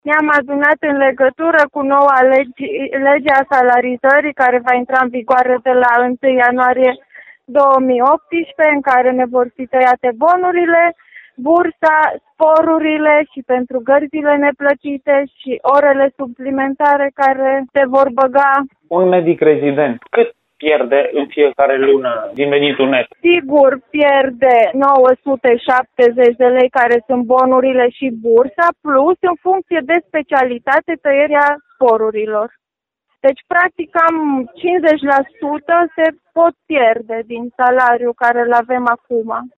Ne-am adunat în legătură cu noua lege a salarizării care va intra în vigoare de la 1 ianuarie 2018, în care ne vor fi tăiate bonurile, bursa, sporurile și pentru gărzile neplătite și orele suplimentare care se vor băga. Un medic rezident, cât pierde în fiecare lună din venitul net? Sigur pierde 970 de lei, care sunt bonurile și bursa, plus în funcție de specialitate tăierea sporurilor. Deci, practic, cam 50% se pot pierde din salariul care îl avem acum.